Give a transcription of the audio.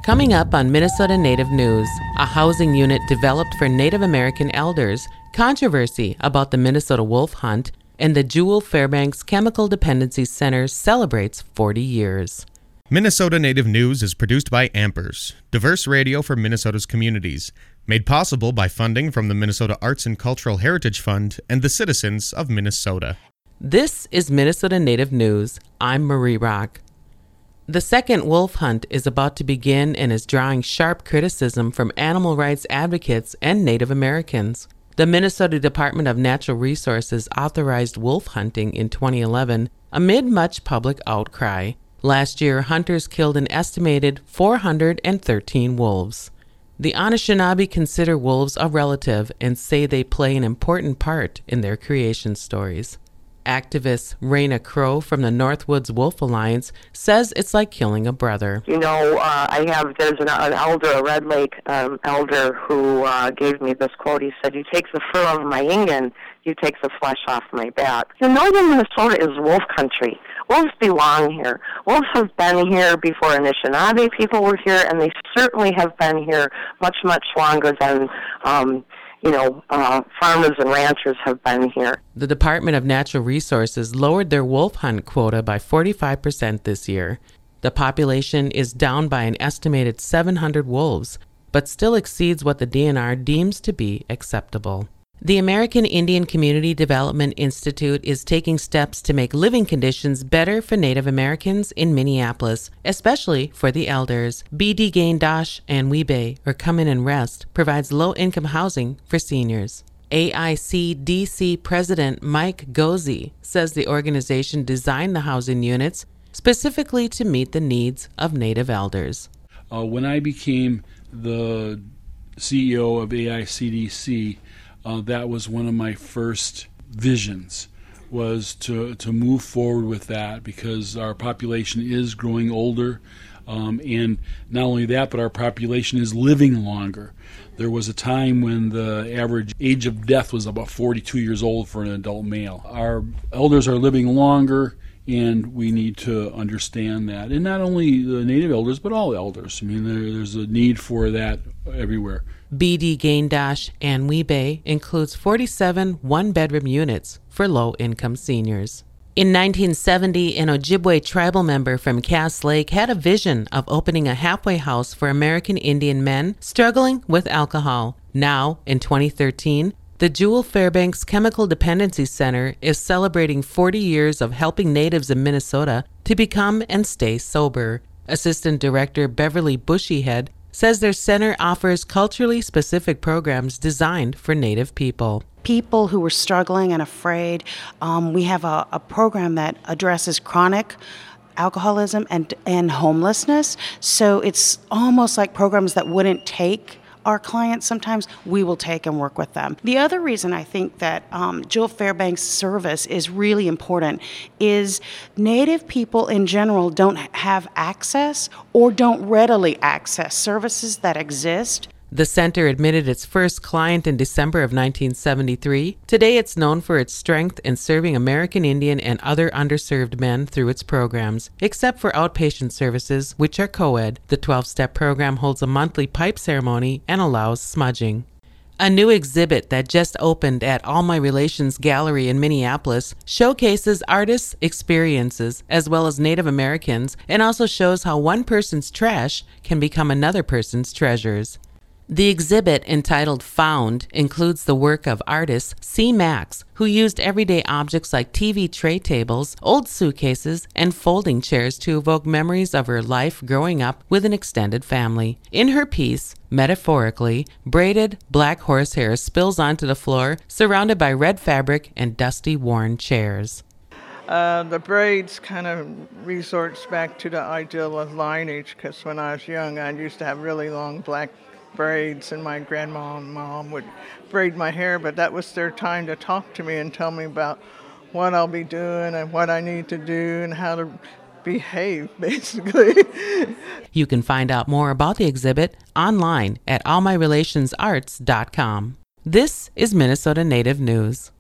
Coming up on Minnesota Native News, a housing unit developed for Native American elders, controversy about the Minnesota wolf hunt, and the Jewel Fairbanks Chemical Dependency Center celebrates 40 years. Minnesota Native News is produced by Ampers, diverse radio for Minnesota's communities, made possible by funding from the Minnesota Arts and Cultural Heritage Fund and the citizens of Minnesota. This is Minnesota Native News. I'm Marie Rock. The second wolf hunt is about to begin and is drawing sharp criticism from animal rights advocates and Native Americans. The Minnesota Department of Natural Resources authorized wolf hunting in 2011 amid much public outcry. Last year, hunters killed an estimated 413 wolves. The Anishinaabe consider wolves a relative and say they play an important part in their creation stories. Activist Raina Crow from the Northwoods Wolf Alliance says it's like killing a brother. There's an elder, a Red Lake elder, who gave me this quote. He said, "You take the fur of my Ingan, you take the flesh off my back." Northern Minnesota is wolf country. Wolves belong here. Wolves have been here before Anishinaabe people were here, and they certainly have been here much, much longer than farmers and ranchers have been here. The Department of Natural Resources lowered their wolf hunt quota by 45% this year. The population is down by an estimated 700 wolves, but still exceeds what the DNR deems to be acceptable. The American Indian Community Development Institute is taking steps to make living conditions better for Native Americans in Minneapolis, especially for the elders. BD Gain Dash and Weebay, or Come In and Rest, provides low-income housing for seniors. AICDC President Mike Gozi says the organization designed the housing units specifically to meet the needs of Native elders. When I became the CEO of AICDC, that was one of my first visions, was to move forward with that, because our population is growing older, and not only that, but our population is living longer. There was a time when the average age of death was about 42 years old for an adult male. Our elders are living longer, and we need to understand that. And not only the Native elders, but all elders. I mean, there's a need for that everywhere. BD Gain Dash and Weebay includes 47 one-bedroom units for low-income seniors. In 1970, an Ojibwe tribal member from Cass Lake had a vision of opening a halfway house for American Indian men struggling with alcohol. Now, in 2013, the Jewel Fairbanks Chemical Dependency Center is celebrating 40 years of helping natives in Minnesota to become and stay sober. Assistant Director Beverly Bushyhead says their center offers culturally specific programs designed for Native people. People who are struggling and afraid, we have a program that addresses chronic alcoholism and homelessness. So it's almost like programs that wouldn't take our clients sometimes, we will take and work with them. The other reason I think that Jewel Fairbanks service is really important is Native people in general don't have access or don't readily access services that exist. The center admitted its first client in December of 1973. Today it's known for its strength in serving American Indian and other underserved men through its programs, except for outpatient services, which are co-ed. The 12-step program holds a monthly pipe ceremony and allows smudging. A new exhibit that just opened at All My Relations Gallery in Minneapolis showcases artists' experiences as well as Native Americans, and also shows how one person's trash can become another person's treasures. The exhibit, entitled Found, includes the work of artist C. Max, who used everyday objects like TV tray tables, old suitcases, and folding chairs to evoke memories of her life growing up with an extended family. In her piece, metaphorically, braided black horsehair spills onto the floor, surrounded by red fabric and dusty, worn chairs. The braids kind of resorts back to the ideal of lineage, because when I was young, I used to have really long black braids, and my grandma and mom would braid my hair, but that was their time to talk to me and tell me about what I'll be doing and what I need to do and how to behave, basically. You can find out more about the exhibit online at allmyrelationsarts.com. This is Minnesota Native News.